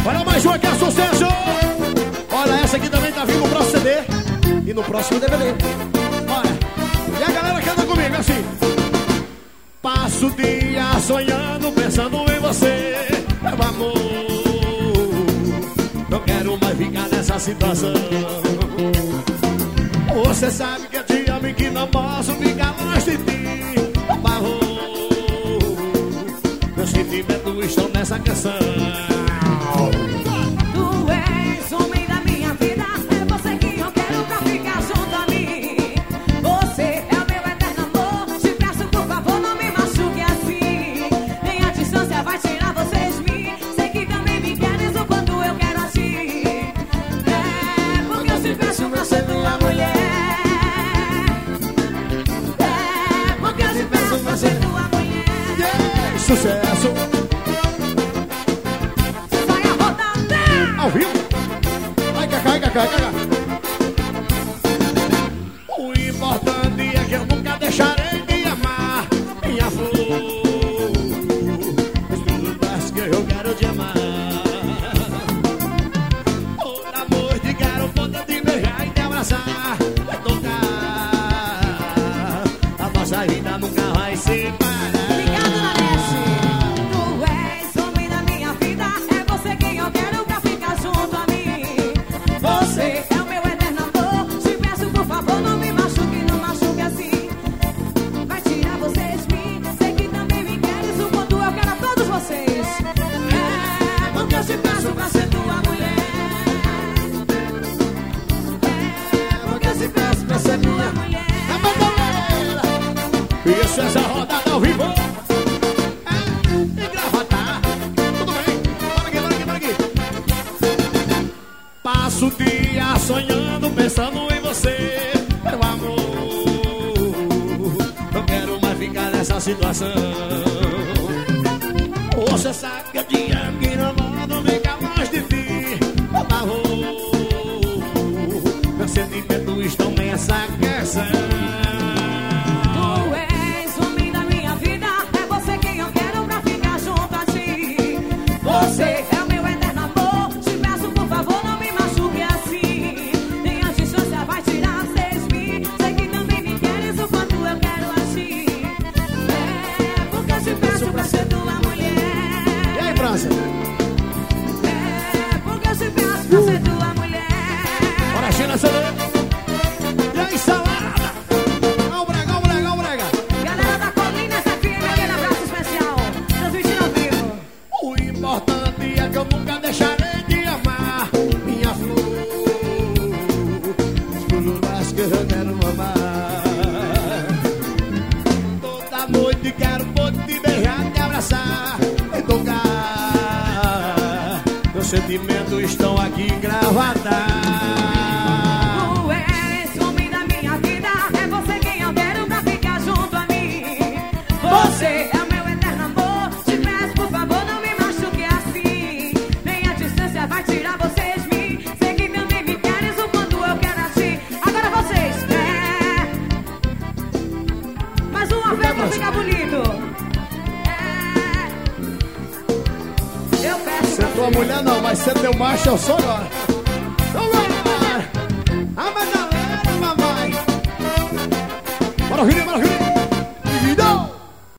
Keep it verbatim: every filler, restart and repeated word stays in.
Olha mais uma que é sucesso. Olha, essa aqui também tá vindo no próximo C D e no próximo D V D. Olha, e a galera canta comigo assim. Passo o dia sonhando, pensando em você, meu amor. Não quero mais ficar nessa situação. Você sabe que eu te amo e que não posso ficar longe de ti, por favor. Meus sentimentos estão nessa canção. Tu és homem da minha vida, é você que eu quero pra ficar junto a mim. Você é o meu eterno amor, te peço por favor não me machuque assim. Nem a distância vai tirar você de mim, sei que também me queres o quanto eu quero a ti. É porque eu te peço pra ser tua mulher. É porque eu te peço pra ser tua mulher. Yeah, sucesso. Ao vivo. Vai, cacá, cacá, cacá. O importante é que eu nunca deixarei de amar minha flor. Mas tudo mais que eu quero te amar. Por amor de quero poder te beijar e te abraçar, e tocar. A nossa vida nunca vai se parar. Obrigado, Nanete. Tu és homem da minha vida, é você quem eu quero pra ficar junto a mim. Você é o meu eterno amor, te peço por favor não me machuque, não machuque assim. Vai tirar vocês de mim, sei que também me queres o quanto eu quero a todos vocês. É porque eu te peço pra ser tua mulher. É porque eu te peço pra ser tua mulher. Isso, essa rodada ao vivo. É, e gravatar. Tudo bem? Bora aqui, bora aqui, bora aqui. Passo o dia sonhando, pensando em você, meu amor. Não quero mais ficar nessa situação. Você sabe que eu te amo, que não mando ficar longe de ti, por favor. Meus sentimentos estão nessa canção. Você é o meu eterno amor, te peço por favor não me machuque assim. Nem a distância vai tirar vocês de mim, sei que também me queres o quanto eu quero a ti. É porque eu te peço pra ser tua mulher. E aí, França? É porque eu te peço pra ser tua mulher. Bora, China, salada. E aí, salada? Ó o brega, ó o brega, ó o brega. Galera da colina, essa aqui é aquele abraço especial, transmitindo ao vivo. O importante é que eu nunca deixarei de amar minha flor. Tudo mais que eu quero amar. Toda noite quero poder te beijar, te abraçar e tocar. Meus sentimentos estão aqui gravados. Tu és homem da minha vida, é você quem eu quero pra ficar junto a mim. Você é o meu eterno amor, te peço por favor não me machuque assim. Nem a distância vai tirar vocês de mim, sei que também me queres o quanto eu quero a ti. Agora vocês, é. Mais uma vez pra ficar bonito. É. Eu peço Você é tua mulher não, mas ser teu macho eu sou agora. Então vai! Ah, mas galera, mamãe! Bora, filho, bora, filho!